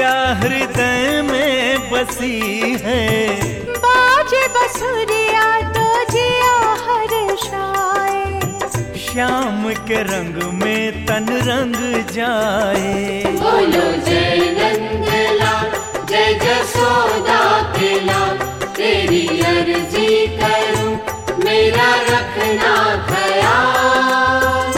क्या हृदय में बसी है। बाजे बसुरिया तो जिया हर्षाए। श्याम के रंग में तन रंग जाए। बोलो जय नंदलाल जय जसोदा के लाल, तेरी अर्जी करूं मेरा रखना ख्याल।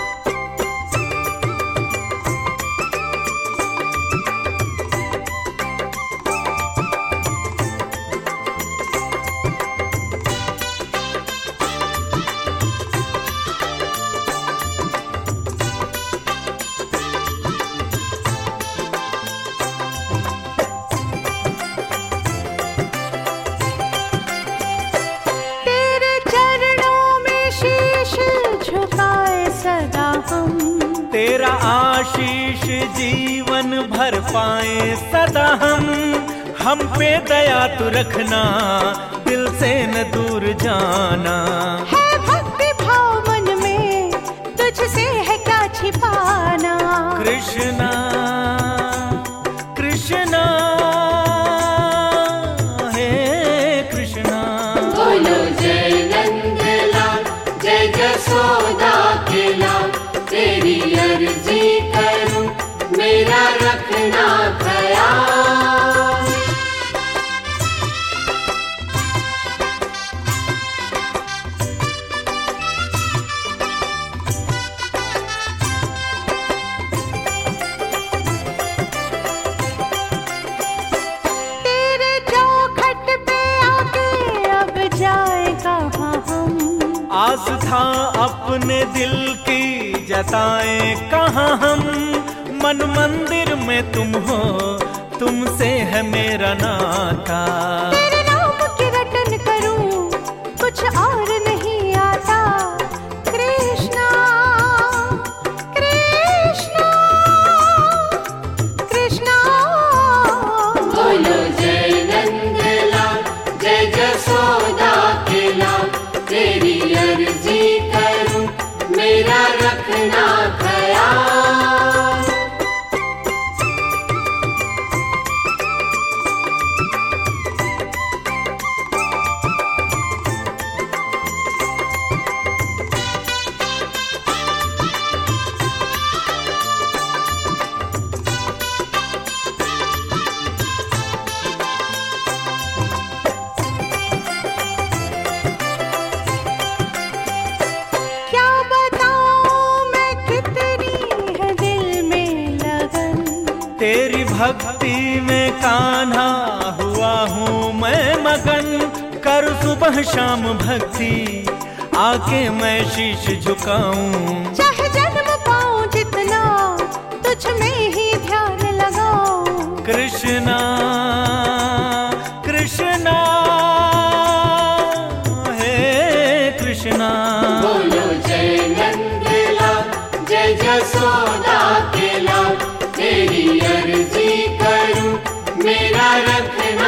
तेरा आशीष जीवन भर पाए सदा हम पे दया तू रखना, दिल से न दूर जाना। है भक्ति भाव मन में, तुझसे है क्या छिपाना। कृष्णा कृष्णा हे कृष्णा। बोलो जय नंदलाल जय जसोदा के लाल, तेरी अर्जी करूं मेरा रखना ख्याल। तेरे चौखट पे आके अब जाए कहाँ हम। आस्था अपने दिल की जताए कहाँ हम। मन मंदिर में तुम हो, तुमसे है मेरा नाता। तेरे नाम की रटन करूं कुछ और नहीं आता। कृष्णा कृष्णा कृष्णा। बोलो जय नंदलाल जय जसोदा के लाल, तेरी अर्जी करूं मेरा रखना ख्याल। क्या बताऊं मैं कितनी है दिल में लगन। तेरी भक्ति में कान्हा हुआ हूँ मैं मगन। कर सुबह शाम भक्ति आके मैं शीश झुकाऊं। चाहे जन्म पाऊं जितना, तुझ में ही ध्यान लगाऊं। कृष्णा कृष्णा हे कृष्णा। बोलो जय नंदलाल जय जसोदा के लाल, तेरी अर्जी करूं मेरा रखना